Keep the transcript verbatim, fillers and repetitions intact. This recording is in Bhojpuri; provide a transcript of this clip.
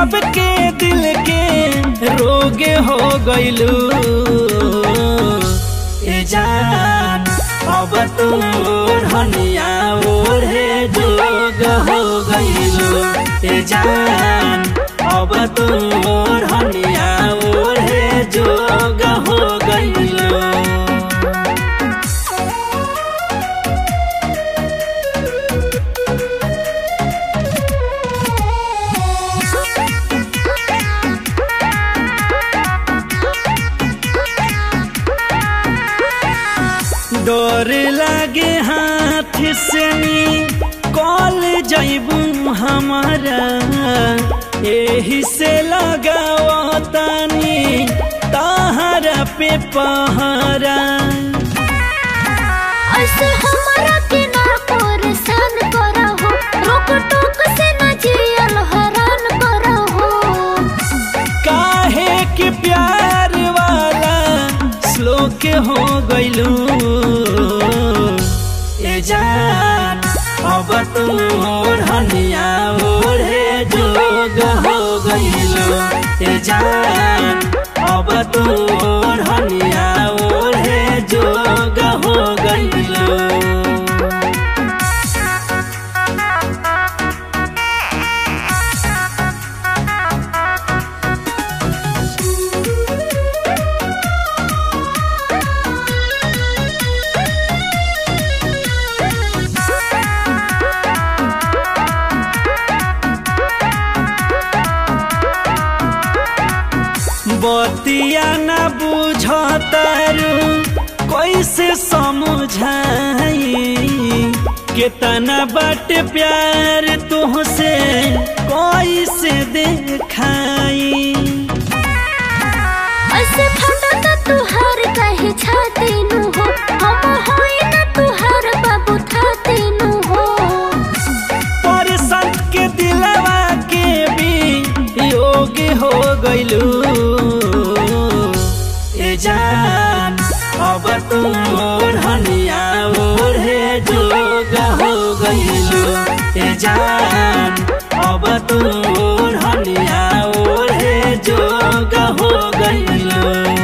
सबके दिल के रोग हो गइलू ए जान अब तू धनिया ओढ़े जोग हो गइलू ए जान अब तू धनिया ओढ़े जोग हो गइलू। डर लागे हाथ से कॉल जैबू हमारा यही से लगाओ तानी ताहरा पे पहरा ऐसे हमारा के ना परेशान करहो रोक टोक से ना जियल हरान करहो काहे कि प्यार वाला श्लोक हो गइलू ए जान अब तू धनिया ओढ़े जोग हो गइलू ए जान अब तू धनिया ओढ़े जोग हो गइलू। बतिया न बुझतारू कैसे समझाई कितना बट प्यार तुहसे कैसे देखाई ऐसे फटता तुहार कहे छाती नु हो हम होई ना तुहार बाबू थाती नु हो पर संत के दिलवा के भी योग हो गइलू ए जान अब तू धनिया ओढ़े जोग हो गइलू ए जान अब तू धनिया ओढ़े जोग हो गइलू।